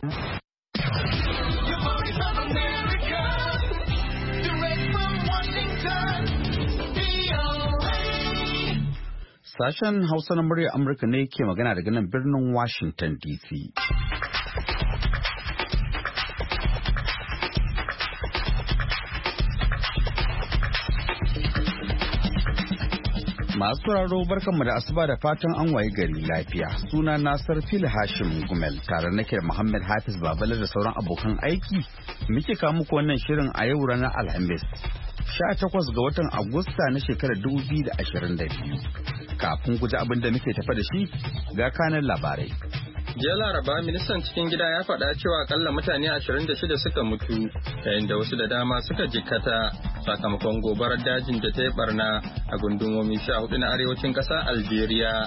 Sashen Hausa na muryar Amurka ne ke magana daga nan birnin Washington DC. Masu sauraro barkanmu da asuba da fatan an waye gari lafiya. Suna Nasar Fil Hashim Gumel tare nake da Muhammad Hafiz Babala da sauran abokan aiki. Muke kawo muku wannan shirin a yau ranar Alhamis, 18 ga watan Agusta na shekarar 2022. Kafin guji abin da muke tafa da shi ga kanan labarai. Jiya Laraba, ministan cikin gida ya faɗa cewa akalla mutane 26 suka mutu, yayin da wasu da dama suka jikkata sakamakon gobarar dajin da ta yi barna a gundumomi 14 na arewacin ƙasar Algeria.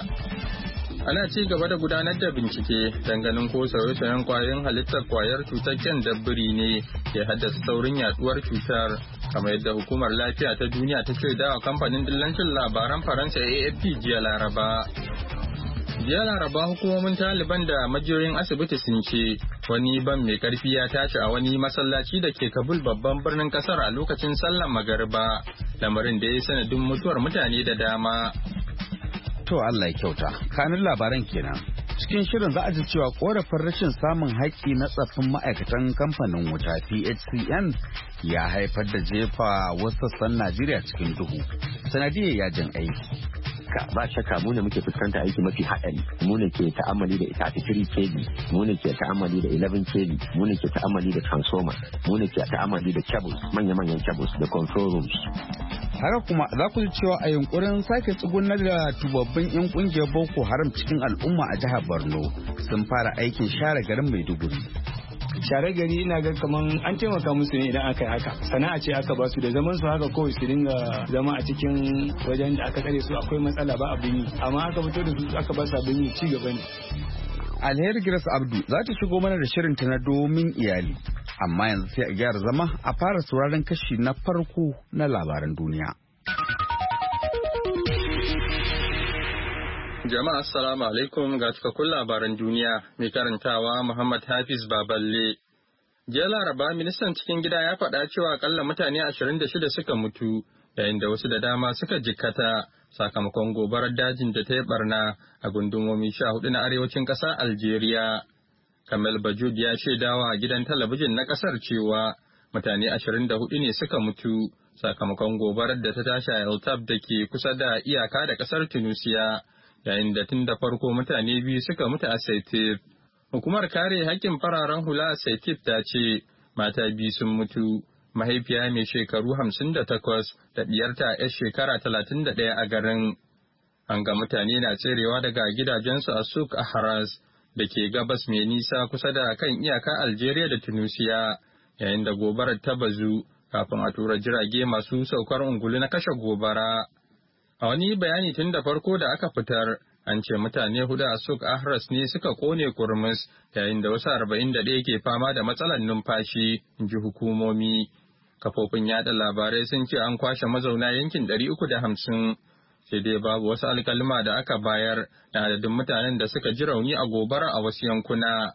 Ana ci gaba da gudanar da bincike ganin ko sauye-sauyen kwayoyin halittar kwayar cutar dabbiri ne ke haddasa saurin yaduwar cutar, kamar yadda hukumar lafiya ta duniya ta shaida wa kamfanin dillancin labaran Faransa AFP jiya Laraba. Jiya Laraba, hukumomin Taliban da majiyoyin asibiti sun ce wani bam mai karfi ya tashi a wani masallaci da ke Kabul, babban birnin kasar, a lokacin sallar magariba, lamarin da ya yi sanadin mutuwar mutane da dama. To Allah ya kyauta, kanin labaran kenan. Cikin shirin za a ji cewa korafin rashin samun haƙƙi na tsaffin ma'aikatan kamfanin wuta PHCN ya haifar da jefa wasu sassan Najeriya cikin duhu sanadiyar yajin aiki. Ba shakka mu ne muke fuskanta aiki mafi haɗari, mu ne ke ta'amali da ita 3 kV, mu ne ke ta'amali da 11 kV, mu ne ke ta'amali da transformer, mu ne ke ta'amali da cables, manya-manyan cables da control rooms. Haka kuma za ku ji cewa a yunkurin sake tsugunar da tubabbin 'yan kungiyar Boko Haram cikin al'umma a jihar Borno sun fara aikin share garin Maiduguri. Share gari ina ga kaman an taimaka musu ne idan aka yi haka, sana'a ce aka ba su da zaman su haka kawai su dinga zama a cikin wajen da aka tsare su akwai matsala ba abin yi, amma aka fito da su aka ba su abin yi, ci gaba ne. Alheri Grace Abdu za ta shigo mana da shirin ta na domin iyali, amma yanzu sai a gyara zama a fara sauraron kashi na farko na labaran duniya. Jama'a assalamu alaikum, ga cikakkun labaran duniya mai karantawa Muhammad Hafiz Baballe. Jiya Laraba, ministan cikin gida ya faɗa cewa akalla mutane 26 suka mutu, yayin da wasu da dama suka jikkata sakamakon gobarar dajin da ta yi barna a gundumomi 14 na arewacin ƙasar Algeria. Kamal Bajud ya shaidawa a gidan talabijin na ƙasar cewa mutane 24 ne suka mutu sakamakon gobarar da ta tashi a El Tab da ke kusa da iyaka da ƙasar Tunisia, yayin da tun da farko mutane 2 suka mutu a Saitif. Hukumar kare haƙƙin fararen hula a Saitif ta ce mata 2 sun mutu, mahaifiya mai shekaru 58 da ɗiyarta 'yar shekara 31 a garin. An ga mutane na tserewa daga gidajensu a Souk Ahras da ke gabas mai nisa kusa da kan iyaka Algeria da Tunisia, yayin da gobarar ta bazu kafin a tura jirage masu saukar ungulu na kashe gobara. A wani bayani tun da farko da aka fitar, an ce mutane 4 a Souk Ahras ne suka kone kurmus, yayin da wasu 41 ke fama da matsalar numfashi, in ji hukumomi. Kafofin yada labarai sun ce an kwashe mazauna yankin 350, sai dai babu wasu alkalma da aka bayar na adadin mutanen da suka ji rauni a gobara a wasu yankuna.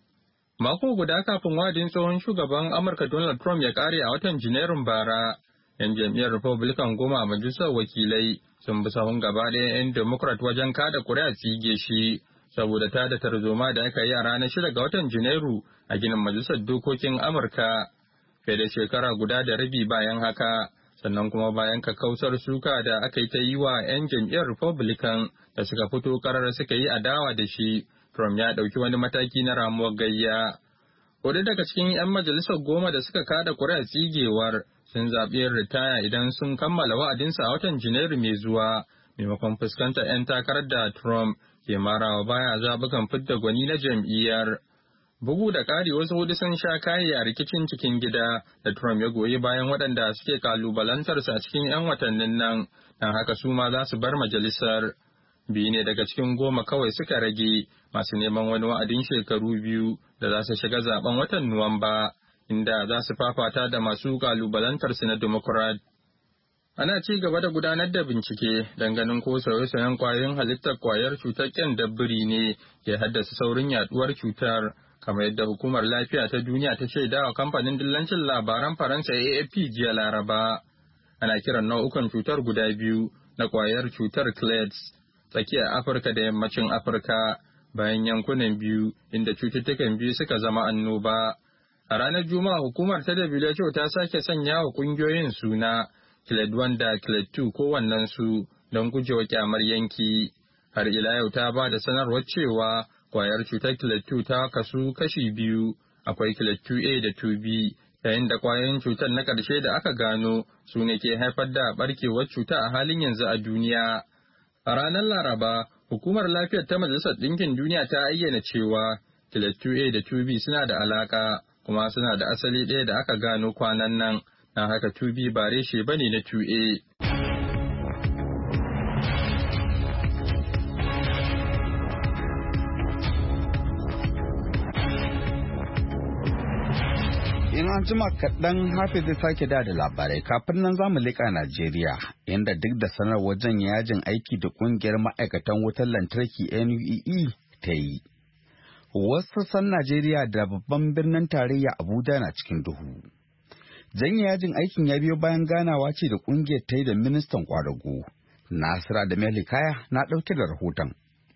Mako guda kafin wadin tsohon shugaban Amurka Donald Trump ya kare a watan Janairun bara, 'yan jam'iyyar Republican 10 a majalisar wakilai sun bi sahun gaba ɗaya 'yan Democrat wajen kada kuri'a tsige shi saboda tada tarzoma da aka yi a ranar 6 ga watan Janairu a ginin majalisar dokokin Amurka. Fiye da shekara guda da rabi bayan haka, sannan kuma bayan kakkausar suka da aka yi ta yi wa 'yan jam'iyyar Republican da suka fito karar suka yi adawa da shi, Trump ya ɗauki wani mataki na ramuwar gayya. Wadda daga cikin 'yan majalisar 10 da suka kada kuri'a tsigewar sun zaɓi ritaya idan sun kammala wa'adinsa a watan Janairu mai zuwa, maimakon fuskantar 'yan takarar da Trump ke marawa baya zaɓukan fidda gwani na jam'iyyar. Bugu da ƙari, wasu 4 sun sha kayi a rikicin cikin gida da Trump ya goyi bayan waɗanda suke kalubalantarsa a cikin 'yan watannin nan, don haka su ma za su bar majalisar. 2 ne daga cikin 10 kawai suka rage masu neman wani wa'adin shekaru 2 da za su shiga zaben watan Nuwamba, inda za su fafata da masu kalubalantarsu na Democrat. Ana ci gaba da gudanar da bincike ganin ko sauye-sauyen kwayoyin halittar kwayar cutar dabbiri ne ke haddasa saurin yaduwar cutar, kamar yadda hukumar lafiya ta duniya ta ce dawa kamfanin dillancin labaran Faransa AFP jiya Laraba. Ana kiran nau'ukan cutar guda biyu na ƙwayar cutar Clades, tsakiyar Afirka da yammacin Afirka, bayan yankunan biyu inda cututtukan biyu suka zama annoba. A ranar Juma'a hukumar ta WHO ta sake sanya wa ƙungiyoyin suna Clade 1 da Clade 2 kowannensu don gujewa kyamar yanki. Har ila yau ta ba da sanarwar cewa kwayar cutar Clade 2 ta kasu kashi biyu, akwai Clade 2A da 2B, yayin da kwayoyin cutar na ƙarshe da aka gano su ne ke haifar da barkewar cuta a halin yanzu a duniya. A ranar Laraba, Hukumar Lafiyar ta Majalisar Ɗinkin Duniya ta ayyana cewa Clade 2A da 2B suna da alaƙa, kuma suna da asali ɗaya da aka gano kwanan nan, na haka 2B ba reshe bane na 2A. In an jima kaɗan Hafiz zai sake da labarai kafin nan zamu leƙa Najeriya inda duk da sanarwar janye yajin aiki da ƙungiyar ma'aikatan wutar lantarki NUEE ta yi. Wasu sassan Najeriya da babban birnin tarayya Abuja na cikin duhu. Janye yajin aikin ya biyo bayan ganawa ce da ƙungiyar ta yi da ministan ƙwadago. Nasira da Melikaya na ɗauke da rahoton.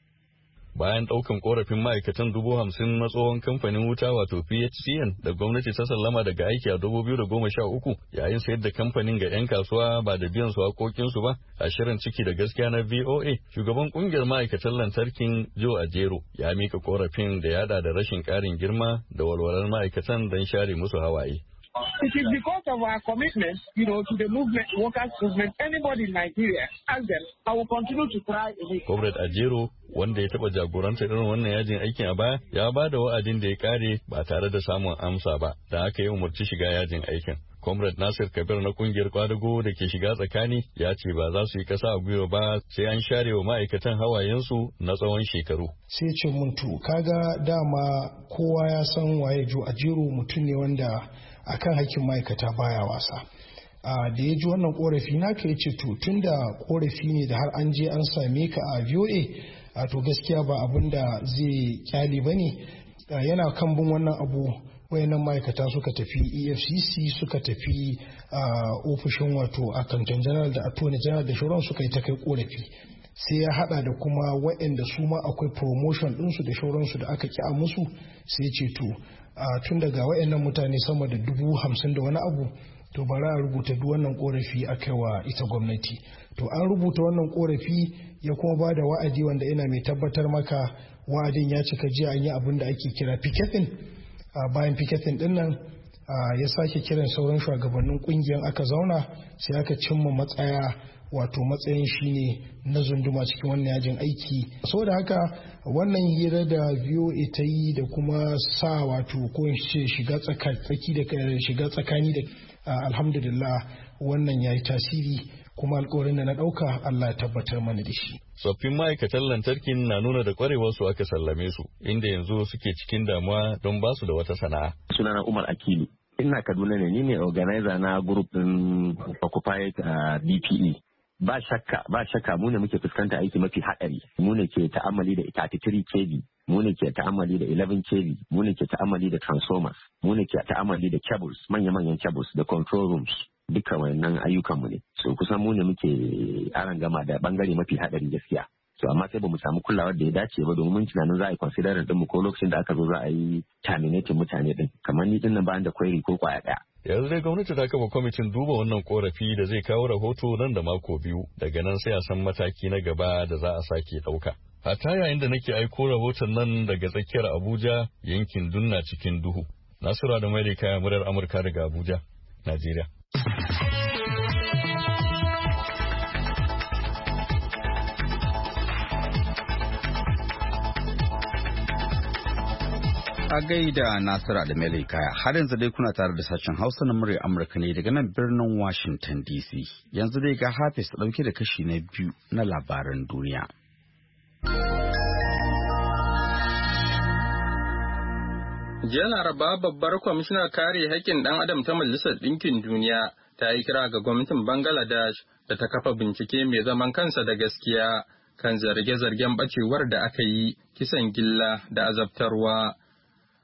Bayan ɗaukan korafin ma'aikatan 50,000 na tsohon kamfanin wuta wato PHCN da gwamnati ta sallama daga aiki a 2013 yayin sayar da kamfanin ga 'yan kasuwa ba da biyan su haƙoƙinsu ba a shirin ciki da gaskiya na VOA, shugaban ƙungiyar ma'aikatan lantarkin Joe Ajero ya mika korafin da ya da rashin ƙarin girma da walwalar ma'aikatan don share musu hawaye. It is because of our commitment, to the movement, workers' movement. Anybody in Nigeria, ask them. I will continue to try. Comrade Ajero, wanda ya taba jagorantar irin wannan yajin aikin a baya, ya ba da wa'adin da ya kare ba tare da samun amsa ba, da aka yi umarci shiga yajin aikin. Comrade Nasir Kabir na kungiyar kwadago da ke shiga tsakani ya ce ba za su yi kasa a gwiwa ba sai an share wa ma'aikatan hawayensu na tsawon shekaru. Sai ce muntu, kaga dama kowa ya san waye Joe Ajero mutum ne wanda akan hakkin ma'aikata baya wasa. Da ya ji wannan korafi naka ya ce to tun da korafi ne da har an je an same ka a VOA to gaskiya ba abin da zai kyale ba ne. Yana kan bin wannan abu wayannan ma'aikata suka tafi EFCC suka tafi ofishin wato accountant general da attorney general da shauran suka yi ta kai korafi. Sai ya hada da kuma waɗanda su ma akwai promotion ɗinsu da shauransu da aka ki a musu sai ce to tun daga waɗannan mutane sama da 50,000 da wani abu to bari a rubuta duk wannan korafi a kai wa ita gwamnati. To an rubuta wannan korafi ya kuma ba da wa'adi wanda ina mai tabbatar maka wa'adin ya cika jiya an yi abin da ake kira picketing. Bayan picketing din nan ya sake kiran sauran shugabannin kungiyar aka zauna sai aka cimma matsaya wato matsayin shine na zunduma cikin wannan yajin aiki. Saboda haka wannan hira da VOA ta yi da kuma sa wato ko shiga tsakani da alhamdulillah wannan yayi tasiri kuma alƙawarin da na ɗauka Allah ya tabbatar mana da shi. Tsoffin ma'aikatan lantarkin na nuna da ƙwarewarsu aka sallame su inda yanzu suke cikin damuwa don ba su da wata sana'a. Sunana Umar Akilu. Ina Kaduna ne, ni ne organizer na group din Occupy DPE. Ba shakka mu ne muke fuskanta aiki mafi haɗari. Mu ne ke ta'ammali da 33 kV, mu ne ke ta'ammali da 11 kV, mu ne ke ta'ammali da transformers, mu ne ke ta'ammali da cables, manya-manyan cables da control rooms. Dukkan wayannan ayyukanmu ne. So kusan mu ne muke gama da bangare mafi haɗari gaskiya. So amma sai ba mu samu kulawar da ya dace ba domin mun tunanin za a yi consider din mu ko lokacin da aka zo za a yi terminating mutane din. Kamar ni din nan ba da query ko kwaya ɗaya. Yanzu dai gwamnati ta kafa kwamitin duba wannan korafi da zai kawo rahoto nan da mako biyu, daga nan sai a san mataki na gaba da za a sake ɗauka. Hatta yayin da nake aiko rahoton nan daga tsakiyar Abuja yankin Dunna cikin duhu. Nasura da Maili Kaya, murar Amurka daga Abuja, Najeriya. A gaida Nasira da Mele Kaya, har yanzu dai kuna tare da sashen Hausa na murya Amurka ne daga nan birnin Washington DC. Yanzu dai ga Hafiz ɗauke da kashi na biyu na labaran duniya. Jiya Laraba babbar kwamishinar kare haƙƙin ɗan adam ta Majalisar Ɗinkin Duniya ta yi kira ga gwamnatin Bangladesh da ta kafa bincike mai zaman kansa da gaskiya kan zarge-zargen ɓacewar da aka yi, kisan gilla da azabtarwa.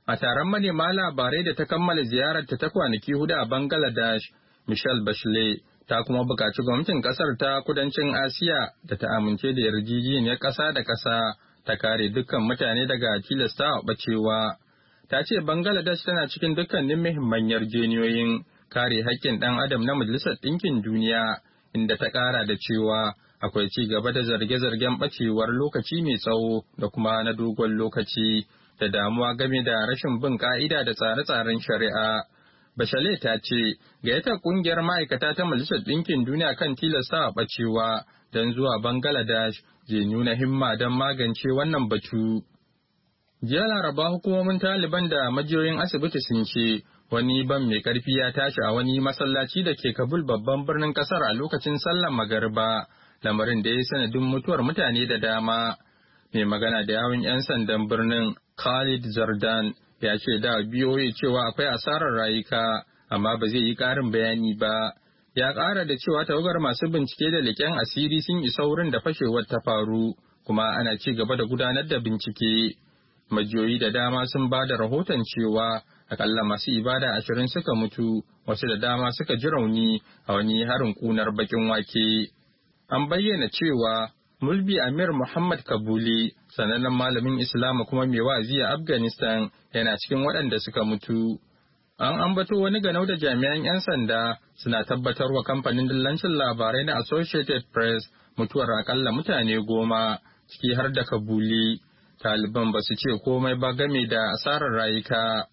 A taron manema labarai da ta kammala ziyararta ta kwanaki 4 a Bangladesh, Michelle Bachelet ta kuma buƙaci gwamnatin ƙasar ta kudancin Asiya da ta amince da yarjejeniyar ƙasa da ƙasa ta kare dukkan mutane daga tilastawa ɓacewa. Ta ce Bangladesh tana cikin dukkanin muhimman yarjejeniyoyin kare haƙƙin ɗan adam na Majalisar Ɗinkin Duniya, inda ta ƙara da cewa akwai ci gaba da zarge-zargen ɓacewar lokaci mai tsawo da kuma na dogon lokaci da damuwa game da rashin bin ƙa'ida da tsare-tsaren shari'a. Bachelet ta ce gayyatar ƙungiyar ma'aikata ta Majalisar Ɗinkin Duniya kan tilastawa ɓacewa don zuwa Bangladesh zai nuna himma don magance wannan batu. Jiya Laraba hukumomin Taliban da majiyoyin asibiti sun ce wani ban mai karfi ya tashi a wani masallaci da ke Kabul babban birnin kasar a lokacin sallar magariba, lamarin da ya yi sanadin mutuwar mutane da dama. Mai magana da yawun 'yan sandan birnin Khalid Zardan ya ce da BOA cewa akwai asarar rayuka, amma ba zai yi ƙarin bayani ba. Ya ƙara da cewa tawagar masu bincike da leƙen asiri sun isa wurin da fashewar ta faru, kuma ana ci gaba da gudanar da bincike. Majiyoyi da dama sun ba da rahoton cewa akalla masu ibada 20 suka mutu, wasu da dama suka ji rauni a wani harin kunar bakin wake. An bayyana cewa Mulbi Amir Muhammad Kabuli, sanannen malamin Islama kuma mai wa'azi a Afghanistan, yana cikin waɗanda suka mutu. An ambato wani ganau da jami'an 'yan sanda suna tabbatarwa kamfanin dillancin labarai na Associated Press mutuwar akalla mutane 10, ciki har da Kabuli. Taliban ba su ce komai ba game da asarar rayuka.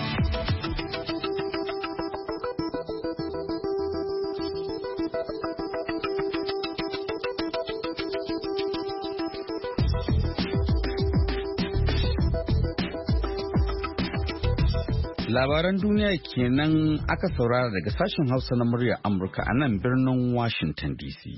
Labaran duniya kenan aka saurara daga sashen Hausa na muryar Amurka a nan birnin Washington DC.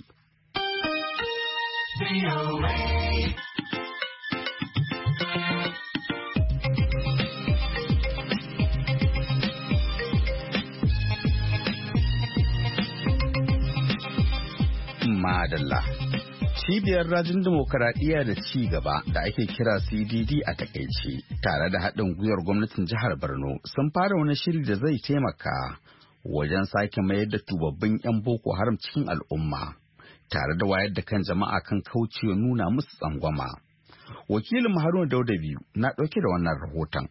Madalla. Cibiyar rajin dimokuraɗiyya da ci gaba da ake kira CDD a takaice tare da haɗin gwiwar gwamnatin jihar Borno sun fara wani shiri da zai taimaka wajen sake mayar da tubabbin 'yan Boko Haram cikin al'umma tare da wayar da kan jama'a kan kaucewa nuna musu tsangwama. Wakilin Haruna Dauda biyu na ɗauke da wannan rahoton.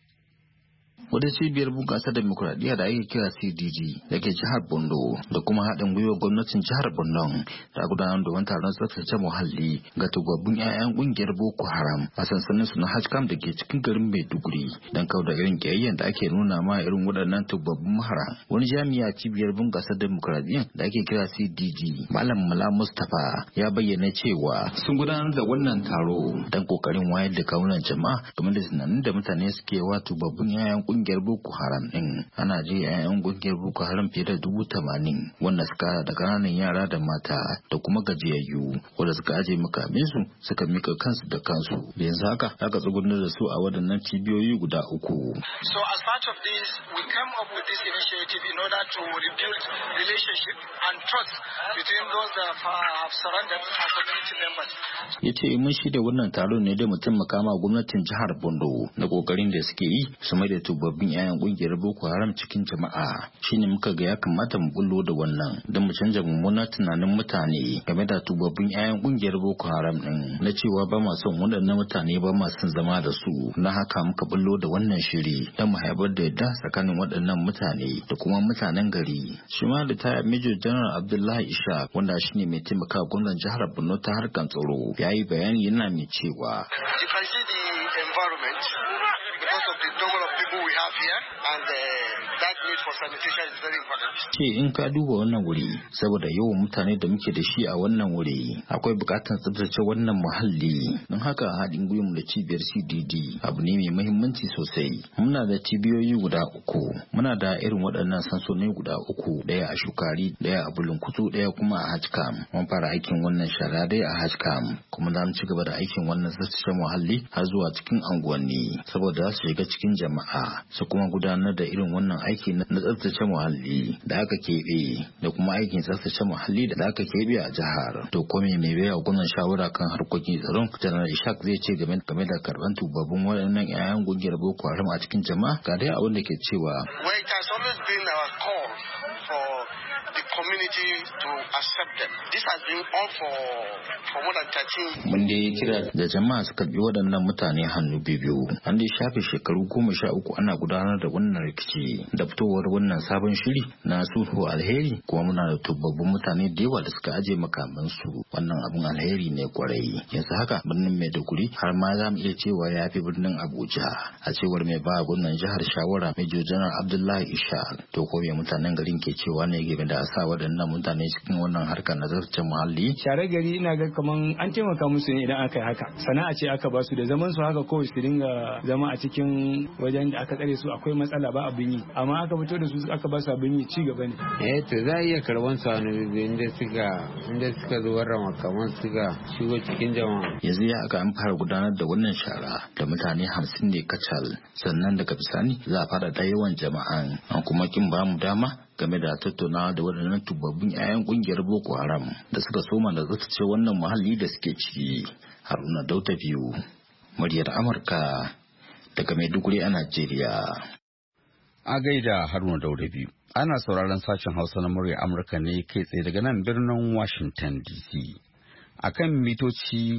Wata cibiyar bunƙasa demokuraɗiyya da ake kira CDG da ke jihar Bondo da kuma haɗin gwiwar gwamnatin jihar Borno ta gudanar da wani taron tsaftace muhalli ga tubabbun 'ya'yan ƙungiyar Boko Haram a sansanin su na Hajkam da ke cikin garin Maiduguri don kauda irin ƙiyayyen da ake nuna ma irin waɗannan tubabbun mahara. Wani jami'a cibiyar bunƙasa demokuraɗiyya da ake kira CDG Malam Mala Mustapha ya bayyana cewa sun gudanar da wannan taro don ƙoƙarin wayar da kawunan jama'a game da tunanin da mutane suke wa tubabbun 'ya'yan kungiyar Boko Haram din. Ana je 'ya'yan kungiyar Boko Haram fiye da 80,000 wanda suka da kananan yara da mata da kuma gajiyayyu wanda suka aje makamin su suka mika kansu da kansu. Da yanzu haka aka tsugunar da su a waɗannan cibiyoyi guda 3. So as part of this, we came up with this initiative in order to rebuild relationship and trust between those that have surrendered as community members. Yace mun shirya wannan taron ne da mutum makama gwamnatin jihar Bondo na kokarin da suke yi su mai da tubabbin 'ya'yan kungiyar Boko Haram cikin jama'a. Shine muka ga ya kamata mu bullo da wannan don mu canja mummunan tunanin mutane game da tubabbin 'ya'yan kungiyar Boko Haram din na cewa ba ma son waɗannan mutane ba ma son zama da su. Na haka muka bullo da wannan shiri don mu haifar da yadda tsakanin waɗannan mutane da kuma mutanen gari. Shi ma da ta Major General Abdullahi Isha wanda shine mai taimaka gwamnatin jihar Borno ta harkan tsaro ya yi bayani yana mai cewa You can see the environment because of the number of people we have here and that need for sanitation is very important. Ce in ka duba wannan wuri saboda yawan mutane da muke da shi a wannan wuri akwai bukatar tsabtace wannan muhalli don haka haɗin gwiwar da cibiyar CDD abu ne mai muhimmanci sosai. Muna da cibiyoyi guda 3, muna da irin waɗannan sansoni guda 3, ɗaya a Shukari, ɗaya a Bulunkutu, ɗaya kuma a Hajkam. Mun fara aikin wannan shara dai a Hajkam kuma za mu ci gaba da aikin wannan tsabtace muhalli har zuwa cikin anguwanni ne saboda su shiga cikin jama'a su kuma gudanar da irin wannan aiki na tsaftace muhalli da aka keɓe da kuma aikin tsaftace muhalli da aka keɓe a jihar. To ko me mai baiwa gwamnan shawara kan harkokin tsaron Janar Ishaq zai ce game da karban tubabbin waɗannan 'ya'yan gungiyar Boko Haram a cikin jama'a ga dai abin da ke cewa. Well, it has always been our call for the community to accept them. This has been on for more than 13. Mun dai kira da jama'a su karbi waɗannan mutane hannu biyu. An dai shafe shekaru 13 ana gudanar da wannan rikici da fitowar wannan sabon shiri na sulhu alheri kuma muna da tubabbun mutane da yawa da suka aje makamansu. Wannan abun alheri ne kwarai. Yanzu haka birnin Maiduguri har ma za mu iya cewa ya fi birnin Abuja. A cewar mai ba gwamnan jihar shawara Major General Abdullahi Ishaq. To ko me mutanen garin ke cewa ne game da sa waɗannan mutane cikin wannan harkar nazarcin muhalli? Share gari ina ga kaman an taimaka musu ne idan aka yi haka. Sana'a ce aka ba su da zaman su haka kawai su dinga zama a cikin wajen da aka tsare su akwai matsala ba abin yi. Amma aka fito da su aka ba su abin yi ci gaba ne. To za a iya karban su inda suka zo warra makaman suka shigo cikin jama'a. Yanzu ya aka an fara gudanar da wannan shara da mutane 50 ne kacal sannan daga bisani za a fara da yawan jama'an an kuma kin ba mu dama game da tattaunawa da waɗannan tubabbin 'ya'yan ƙungiyar Boko Haram da suka soma da ce wannan muhalli da suke ciki. Haruna Dauta biyu, muryar Amurka daga Maiduguri a Najeriya. A gaida Haruna Dauta biyu. Ana sauraron sashen Hausa na muryar Amurka ne kai tsaye daga nan birnin Washington DC. A kan mitoci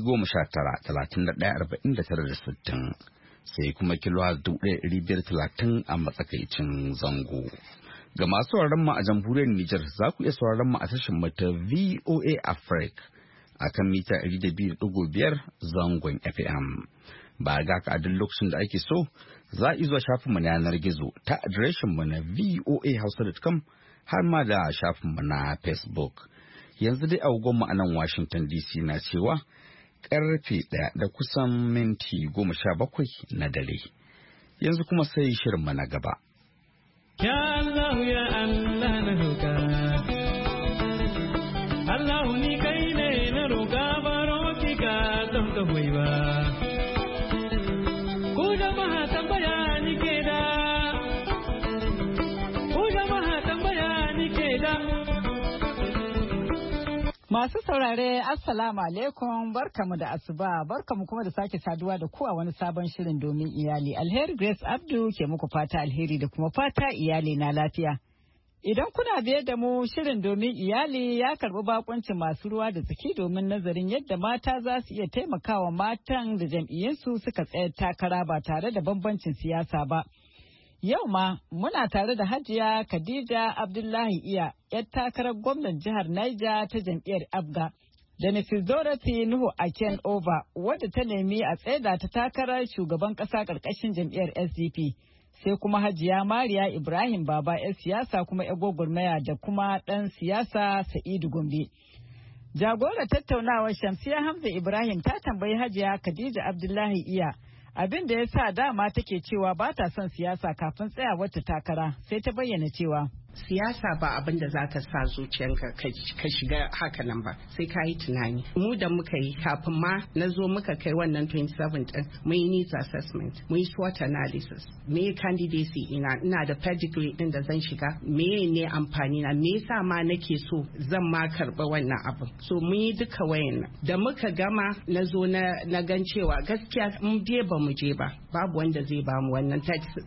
19-31-49-60 sai kuma kilo 1530 a matsakaicin zango. Ga masu sauraron mu a jamhuriyar Nijar za ku iya sauraron mu a tashar mata VOA Africa a kan mita 200.5 zangon FM. Ba ga ka a duk lokacin da ake so za a zuwa shafin mu na yanar gizo ta adireshin mu na voahausa.com har ma da shafin mu na Facebook. Yanzu dai agogon mu a nan Washington DC na cewa karfe 1 da kusan minti 17 na dare. Yanzu kuma sai shirin mu na gaba. Ya Allah ya Allah na roƙa Allah ni kai ne na roƙa baro ki ka don ka hoyi ba ku jama'a tambaya ni ke da Masu saurare Assalamu alaikum barkamu da asuba barkamu kuma da sake saduwa da ku a wani sabon shirin domin iyali. Alheri Grace Abdu ke muku fata alheri da kuma fata iyali na lafiya. Idan kuna biye da mu shirin domin iyali ya karbi bakuncin masu ruwa da tsaki domin nazarin yadda mata za su iya taimakawa matan da jam'iyyunsu suka tsayar takara ba tare da bambancin siyasa ba. Yau ma muna tare da Hajiya Khadija Abdullahi Iya, 'yar takarar gwamnan jihar Niger ta jam'iyyar Abga, da Mrs. Dorothy Nuhu Aken Over, wadda ta nemi a tsaida ta takarar shugaban ƙasa ƙarƙashin jam'iyyar SDP. Sai kuma Hajiya Mariya Ibrahim Baba 'yar siyasa kuma 'yar gwagwarmaya da kuma ɗan siyasa Sa'idu Gombe. Jagorar tattaunawar Shamsiya Hamza Ibrahim ta tambayi Hajiya Khadija Abdullahi Iya abin da ya sa dama take cewa ba ta son siyasa kafin tsayawar ta takara, sai ta bayyana cewa siyasa ba abin da za ka sa zuciyanka ka shiga haka nan ba, sai ka yi tunani. Mu da muka yi kafin ma na zo muka kai wannan 27 din mun yi needs assessment, mun yi SWOT analysis, me candidacy ina da pedigree din da zan shiga, me ne amfani na, me yasa ma nake so zan ma karba wannan abin. So mun yi duka wayannan. Da muka gama na zo na gan cewa gaskiya mun je ba mu je ba, babu wanda zai ba mu wannan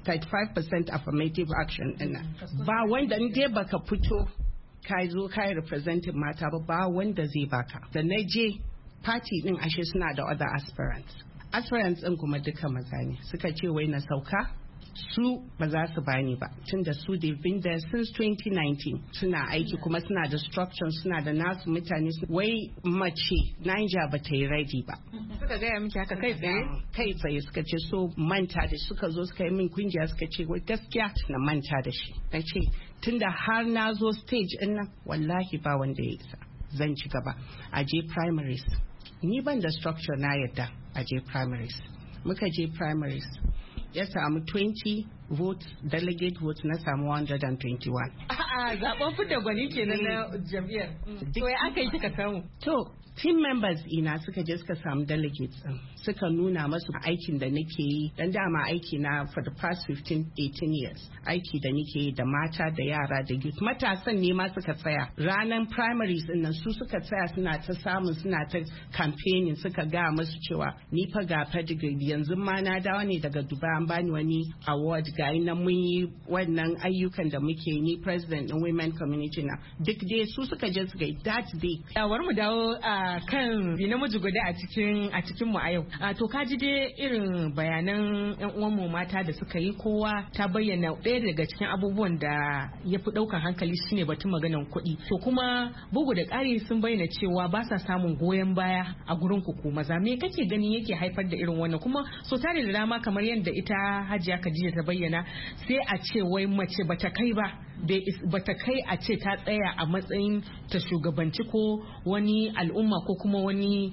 35% affirmative action din ba wanda in dai baka fito ka zo ka representing mata ba wanda zai baka. Da na je party din ashe suna da other aspirants din kuma duka maza ne, suka ce wai na sauka su ba za su bani ba tunda su they've been there since 2019 suna aiki kuma suna da structure, suna da nasu mutane, wai mace Niger ba ta yi ready ba. Suka gaya miki haka kai tsaye suka ce so manta da suka zo suka yi min kungiya suka ce wai gaskiya na manta da shi. Na ce tunda har na zo stage din nan wallahi ba wanda ya isa, zan ci gaba a je primaries. Ni ban da structure na yadda a je primaries. Muka je primaries ya samu 20 vote delegate vote na samu 121. A'a zaben fidda gwani kenan na jam'iyyar. To ya aka yi kika samu? To team members ina suka je suka samu delegates din suka nuna masu aikin da nake yi dan dama aiki na for the past 15-18 years aiki da nake yi da mata da yara da youth matasan ne ma suka tsaya ranar primaries din nan su suka tsaya suna ta campaigning suka ga musu cewa ni fa ga pedigree yanzu ma na dawo ne daga Dubai an bani wani award ga nan mun yi wannan ayyukan da muke ni president din women community na duk dai su suka je suka yi that day yawar mu dawo kan namiji guda a cikin mu a yau. To ka ji dai irin bayanan yan uwan mu mata da suka yi kowa ta bayyana ɗaya daga cikin abubuwan da ya fi ɗaukar hankali shine batun maganan kuɗi. To kuma bugu da ƙari sun bayyana cewa ba sa samun goyon baya a gurin ku maza. Me kake ganin yake haifar da irin wannan? Kuma so tare da dama kamar yadda ita Hajiya Khadija ta bayyana sai a ce wai mace bata kai ba. Bata kai a ce ta tsaya a matsayin ta shugabanci ko wani al'umma ko kuma wani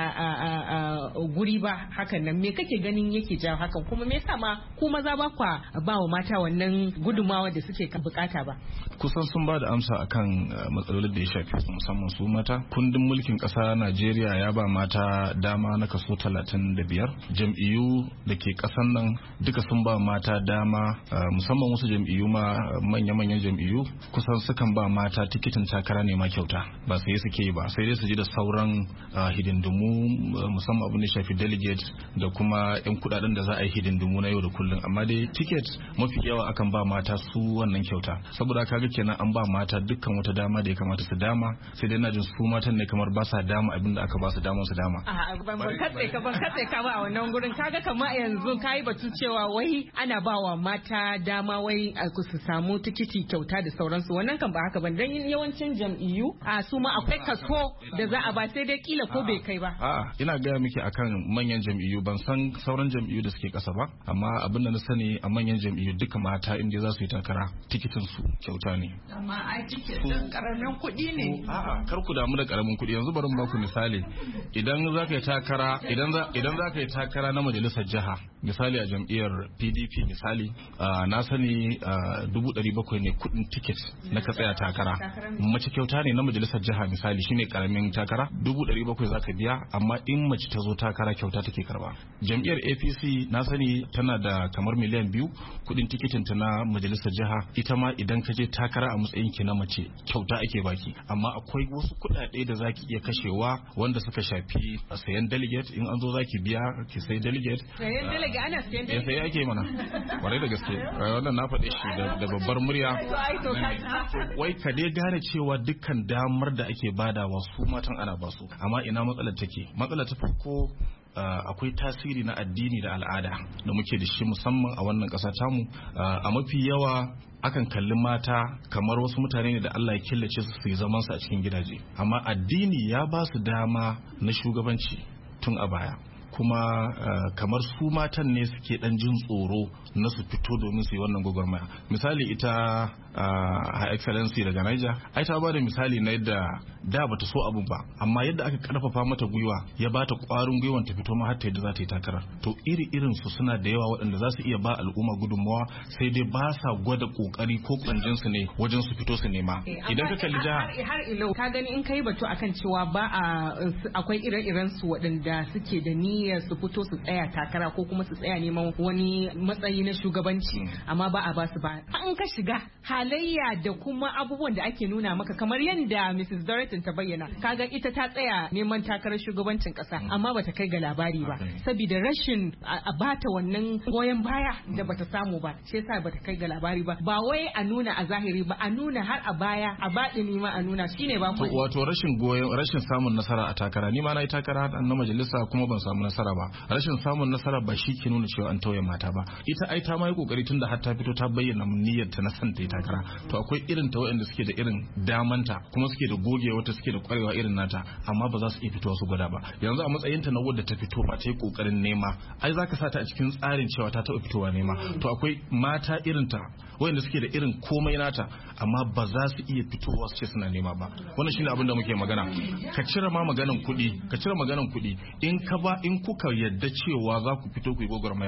guri ba hakan nan. Me kake ganin yake jawo hakan kuma me yasa ma ku maza ba kwa ba wa mata wannan gudumawa da suke bukata ba? Kusan sun ba da amsa akan matsalolin da ya shafi musamman su mata. Kundin mulkin kasa Najeriya ya ba mata dama na kaso 35. Jam'iyyu da ke kasan nan duka sun ba mata dama musamman wasu jam'iyyu ma manya-manyan jam'iyyu kusan sukan ba mata tikitin takara ne ma kyauta ba sai suke yi ba sai dai su ji da sauran hidindimu musamman abin da shafi delegate da kuma yan kudaden da za a yi hidindimu na yau da kullum amma dai ticket mafi yawa akan ba mata su wannan kyauta saboda kaga kenan an ba mata dukkan wata dama da ya kamata su dama sai dai na jin su matan ne kamar ba sa dama abin da aka ba su dama su dama. Ban katse ka ba a wannan gurin kaga kamar yanzu kayi batu cewa wai ana ba wa mata dama wai su samu tikiti kyauta da sauransu wannan kan ba haka ba dan yawancin jam'iyyu su ma akwai kaso da za a ba sai dai kila ko bai kai ba. A'a ina gaya miki akan manyan jam'iyyu ban san sauran jam'iyyu da suke kasa ba amma abin da na sani a manyan jam'iyyu duka mata inda za su yi takara tikitin su kyauta ne. Amma ai tikitin karamin kuɗi ne. A'a kar ku damu da karamin kuɗi yanzu bari mu ba ku misali idan za ka yi takara idan za ka yi takara na majalisar jiha misali a jam'iyyar PDP misali na sani 700 ne kuɗin tiket na ka tsaya takara mace kyauta ne na majalisar jiha misali shine karamin takara 700 za ka biya amma in mace ta zo takara kyauta take karba. Jam'iyyar APC na sani tana da kamar miliyan 2 kuɗin tiketin ta na majalisar jiha ita ma idan ka je takara a matsayin ki na mace kyauta ake baki amma akwai wasu kuɗaɗe da zaki iya kashewa wanda suka shafi sayan delegate in an zo zaki biya ki sai delegate. Sayan delegate ana sayan delegate. Sai ake mana kwarai da gaske wannan na faɗe shi da babbar murya. Wai ka dai gane cewa dukkan damar da ake badawa su matan ana basu amma ina matsalar take matsalar ta farko akwai tasiri na addini da al'ada da muke da shi musamman a wannan ƙasa tamu a mafi yawa akan kalli mata kamar wasu mutane ne da Allah ya killace su yi zaman su a cikin gidaje amma addini ya ba su dama na shugabanci tun a baya kuma kamar su matan ne suke dan jin tsoro na su fito domin su yi wannan gwagwarmaya misali ita Her Excellency daga Niger ai ta bada misali na yadda da bata so abun ba amma yadda aka karfafa mata gwiwa ya bata kwarin gwiwan ta fito ma har ta yadda za ta yi takara to irin su suna da yawa waɗanda za su iya ba al'umma gudunmawa sai dai ba sa gwada kokari ko kwanjin su ne wajen su fito su nema idan ka kalli har ilo ka gani in kai batu akan cewa ba akwai ire-iren su waɗanda suke da niyyar su fito su tsaya takara ko kuma su tsaya neman wani matsayi na shugabanci amma ba a ba su ba an ka shiga halayya da kuma abubuwan da ake nuna maka kamar yadda Mrs. Dorothy ta bayyana kaga ita ta tsaya neman takarar shugabancin kasa amma bata kai ga labari ba saboda rashin a bata wannan goyon baya da bata samu ba shi yasa bata kai ga labari ba ba wai a nuna a zahiri ba a nuna har a baya a baɗini ma a nuna shine ba ku wato rashin samun nasara a takara ni ma na yi takara na majalisa kuma ban samu nasara ba rashin samun nasara ba shi ke nuna cewa an tauye mata ba ita ai ta ma yi kokari tunda har ta fito ta bayyana niyyar ta na san ta yi takara to akwai irin ta waɗanda suke da irin damanta kuma suke da gogewa wata suke da kwarewa irin nata amma ba za su iya fitowa su gwada ba yanzu a matsayin ta na wadda ta fito ba ta yi kokarin nema ai zaka sa ta a cikin tsarin cewa ta taɓa fitowa nema to akwai mata irin ta waɗanda suke da irin komai nata amma ba za su iya fitowa su ce suna nema ba wannan shine abin da muke magana ka cire ma maganan kuɗi in kuka yadda cewa za ku fito ku yi gwagwarmayar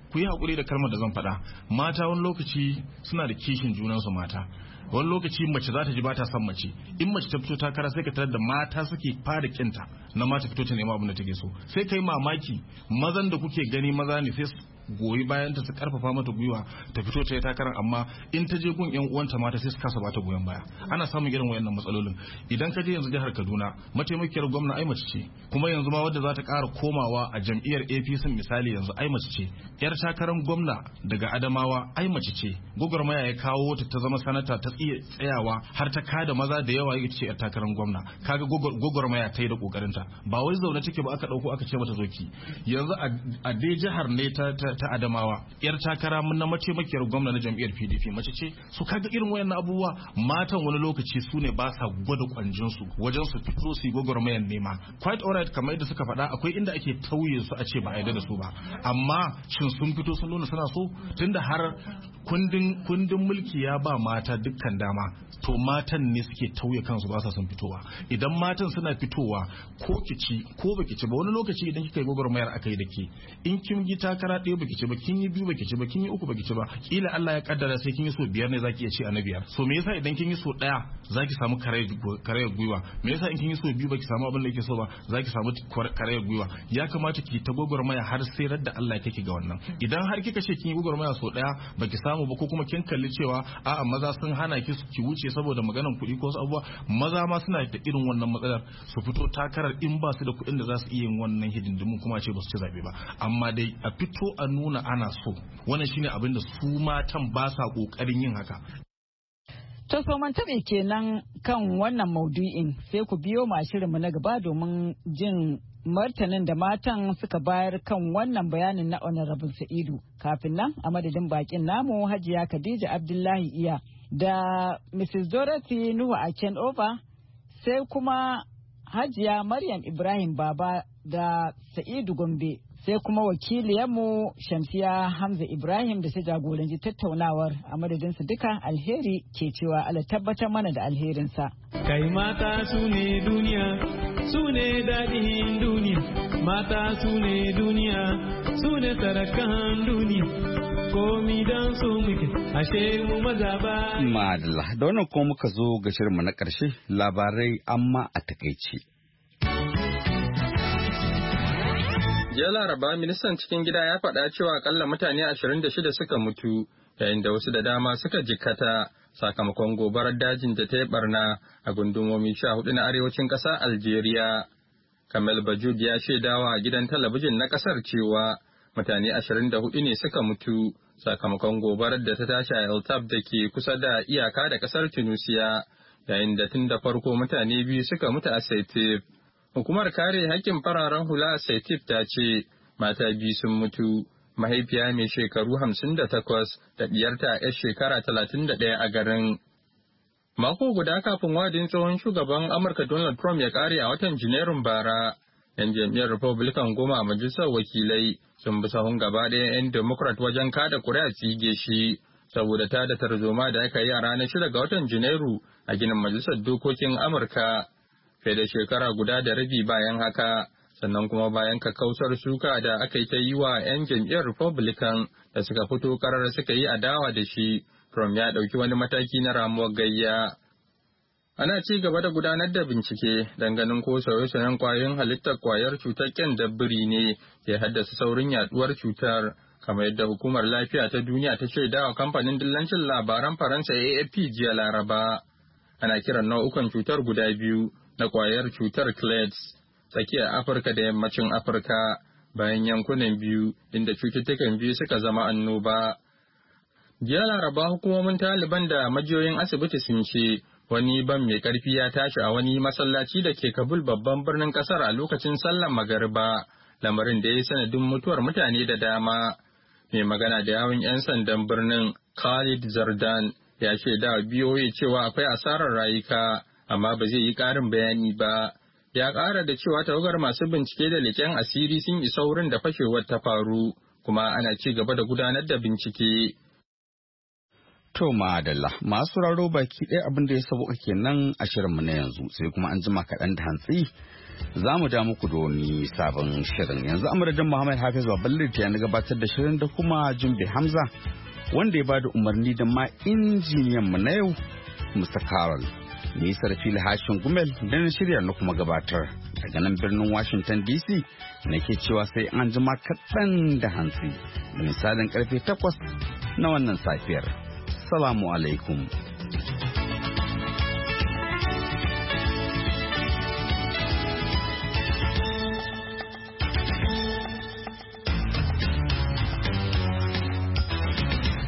ku yi haƙuri da kalmar da zan faɗa, mata wani lokaci suna da kishin junansu mata. Wani lokaci mace za ta ji ba ta son mace, in mace ta fito takara sai ka tarar da mata suke fara kinta na mata fito ta nema abin da take so, sai kai mamaki mazan da kuke gani maza ne sai goyi bayan ta su karfafa mata gwiwa ta fito ta yi takarar, amma in ta je gun yan uwanta mata sai su kasa bata goyon baya. Ana samun irin wayannan matsalolin. Idan ka je yanzu jihar Kaduna, mataimakiyar gwamna ai mace ce, kuma yanzu ma wadda za ta ƙara komawa a jam'iyyar APC misali yanzu ai mace ce, yar takarar gwamna daga Adamawa ai mace ce, gwagwarmaya ya kawo ta zama sanata ta tsayawa har ta kada maza da yawa ita ce yar takarar gwamna. Kaga gwagwarmaya ta yi da kokarinta, ba wai zaune take ba aka dauko aka ce mata zoki. Yanzu a dai jihar ne ta Adamawa, yar takara mun na mataimakiyar gwamna na jam'iyyar PDP mace ce. Su kaga irin wayannan abubuwa, matan wani lokaci su ne ba sa gwada kwanjin su wajen su fito su yi gwagwarmayar nema. Quite alright, kamar yadda suka faɗa, akwai inda ake tauye su a ce ba a yarda da su ba, amma shin sun fito sun nuna suna so? Tunda har kundin mulki ya ba mata dukkan dama, to matan ne suke tauye kansu ba sa son fitowa. Idan matan suna fitowa, ko kici ko baki ci ba, wani lokaci idan kika yi gwagwarmayar akai da ke, in kin yi takara ɗaya baki ci ba, kin yi biyu baki ci ba, kin yi uku baki ci ba, kila Allah ya kaddara sai kin yi so 5 ne zaki iya ci a na 5. So me yasa idan kin yi so 1 zaki samu karayar gwiwa? Me yasa in kin yi so 2 baki samu abin da yake so ba zaki samu karayar gwiwa? Ya kamata ki ta gwagwarmaya har sai da Allah ya kike ga wannan. Idan har kika ce kin yi gwagwarmaya so 1 baki samu ba, ko kuma kin kalli cewa a'a maza sun hana ki wuce saboda maganan kuɗi ko wasu abubuwa, maza ma suna da irin wannan matsalar, su fito takarar in ba su da kuɗin da za su iya yin wannan hidindimun kuma ce ba su ci zaɓe ba. Amma dai a fito a nuna ana so, wannan shine abin da su matan ba sa ƙoƙarin yin haka. To man taɓe kenan kan wannan maudu'in, sai ku biyo ma shirinmu na gaba domin jin martanin da matan suka bayar kan wannan bayanin na Honorable Sa'idu. Kafin nan, a madadin bakin namu Hajiya Khadija Abdullahi Iya da Mrs. Dorothy Nuhu Akenover, sai kuma Hajiya Maryam Ibrahim Baba da Sa'idu Gombe, sai kuma wakiliyarmu Shamsiya Hamza Ibrahim da ta jagoranci tattaunawar. A madadinsu duka, alheri ke cewa Allah tabbatar mana da alherinsa. Kai mata su ne duniya, su ne daɗin duniya, mata su ne duniya, su ne sarakan duniya, komi don su muke, ashe mu maza ba. Madalla, da wannan kuma muka zo ga shirinmu na ƙarshe, labarai amma a takaice. Jiya Laraba, ministan cikin gida ya faɗa cewa akalla mutane 26 suka mutu, yayin da wasu da dama suka jikkata sakamakon gobarar dajin da ta yi barna a gundumomi 14 na arewacin ƙasar Algeria. Kamal Bajud ya shaidawa gidan talabijin na ƙasar cewa mutane 24 ne suka mutu sakamakon gobarar da ta tashi a El Tab da ke kusa da iyaka da ƙasar Tunisia, yayin da tun da farko mutane 2 suka mutu a Sétif. Hukumar kare haƙƙin fararen hula a Sétif ta ce mata 2 sun mutu, mahaifiya mai shekaru 58 da ɗiyarta 'yar shekara 31 a garin. Mako guda kafin wadin tsohon shugaban Amurka Donald Trump ya ƙare a watan Janairun bara, 'yan jam'iyyar Republican 10 a majalisar wakilai sun bi sahun gaba ɗaya 'yan Democrat wajen kada kuri'a tsige shi, saboda ta da tarzoma da aka yi a ranar 6 ga watan Janairu a ginin majalisar dokokin Amurka. Fiye da shekara guda da rabi bayan haka, sannan kuma bayan kakkausar suka da aka yi ta yi wa 'yan jam'iyyar Republican da suka fito karar suka yi adawa da shi, Trump ya ɗauki wani mataki na ramuwar gayya. Ana ci gaba da gudanar da bincike don ganin ko sauye-sauyen kwayoyin halittar kwayar cutar ƙyandar-biri ne ke haddasa saurin yaduwar cutar, kamar yadda Hukumar Lafiya ta Duniya ta shaidawa kamfanin dillancin labaran Faransa AFP jiya Laraba. Ana kiran nau'ukan cutar guda biyu na kwayar cutar clades tsakiyar Afirka da yammacin Afirka, bayan yankunan biyu inda cututtukan biyu suka zama annoba. Jiya Laraba, hukumomin Taliban da majiyoyin asibiti sun ce wani bam mai karfi ya tashi a wani masallaci da ke Kabul, babban birnin kasar, a lokacin sallar magariba, lamarin da ya yi sanadin mutuwar mutane da dama. Mai magana da yawun 'yan sandan birnin Khalid Zardan ya shaida wa BOA cewa akwai asarar rayuka, amma ba zai yi ƙarin bayani ba. Ya ƙara da cewa tawagar masu bincike da leƙen asiri sun isa wurin da fashewar ta faru, kuma ana ci gaba da gudanar da bincike. To madalla masu sauraro baki ɗaya abin da ya sauka kenan a shirinmu na yanzu sai kuma an jima kaɗan da hantsi za mu da muku da wani sabon shirin. Yanzu amuradin Muhammad Hafiz Babalir ta yana gabatar da shirin da kuma Jumbe Hamza wanda ya bada umarni da ma injiniyan mu na yau Mr. Carol. Ni Sarfil Hashin Gumel da na shirya na kuma gabatar daga nan birnin Washington DC nake cewa sai an jima kaɗan da hantsi da misalin karfe 8 na wannan safiyar. Assalamu alaikum.